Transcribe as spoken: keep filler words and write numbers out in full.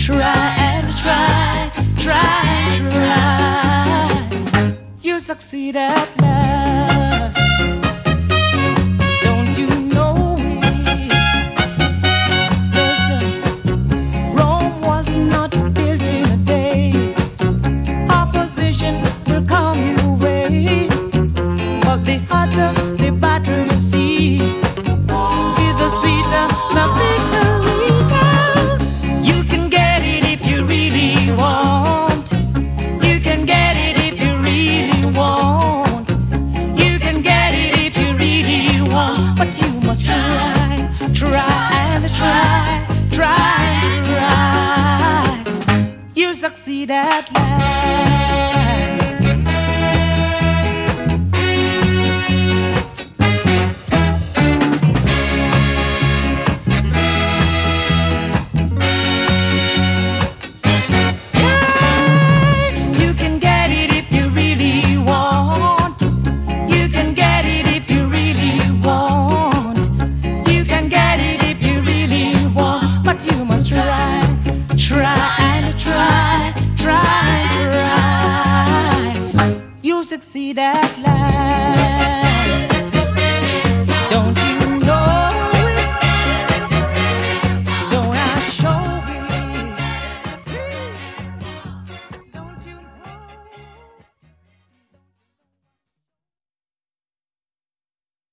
try and try, try and try. You'll succeed at last. Don't you know it? Listen, Rome was not built in a day. Opposition will come your way, but the hotter the battle you see, is the sweeter the victory. You can get it if you really want. You can get it if you really want. You can get it if you really want. But you must try, try and try, try and try. You'll succeed at last. You must try, try and try, try and try. You'll succeed at last.